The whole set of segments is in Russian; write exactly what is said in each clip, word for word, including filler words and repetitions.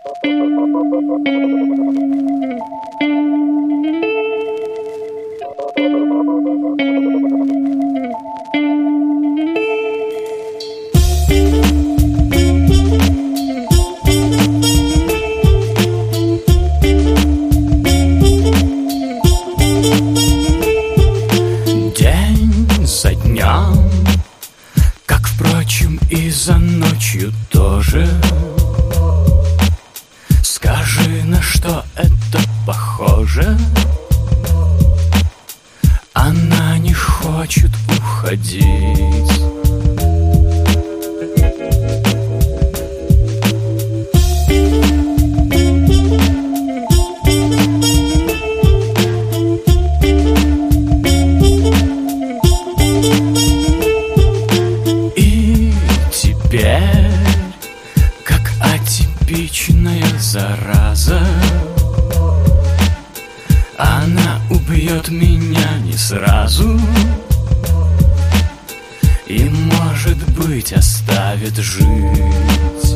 И за ночью тоже. Скажи, на что это похоже? Она не хочет уходить. Как атипичная зараза, она убьет меня не сразу и, может быть, оставит жить.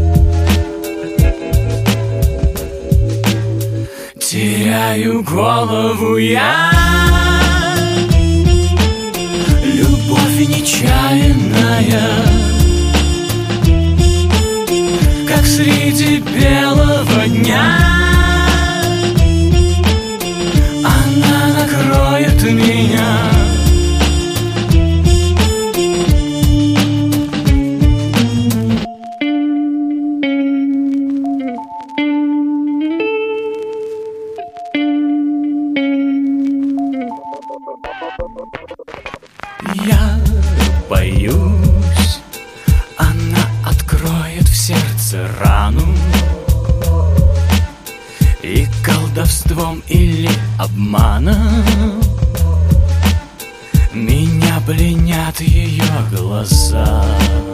Теряю голову я, любовь нечаянная, как среди белого дня. Она накроет меня. Я боюсь, она откроет в сердце рану, и колдовством или обманом меня пленят ее глаза.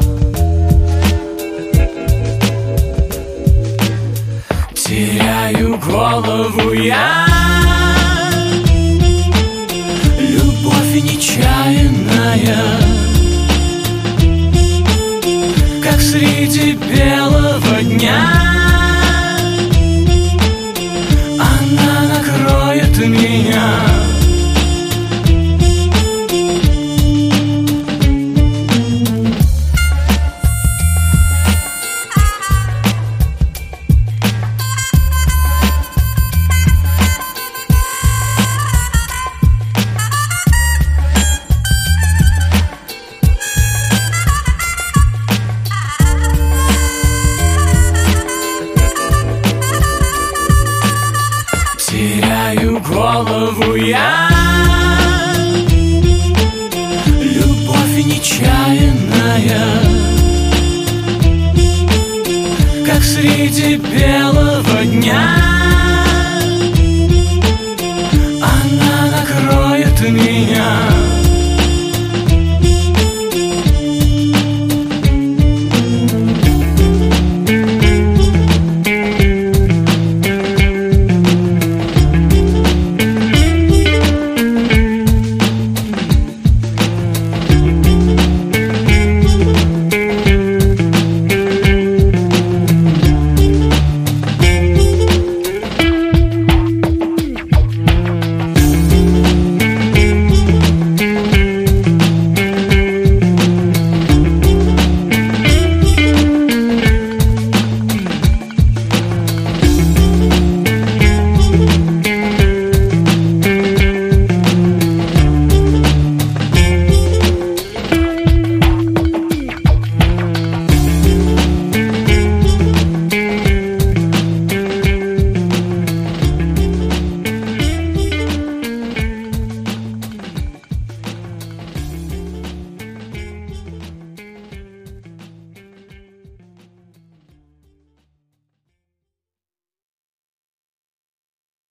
Теряю голову я, любовь нечаянная, как среди белого дня. Она накроет меня. Теряю голову я, любовь нечаянная, как среди белого дня. Она накроет меня.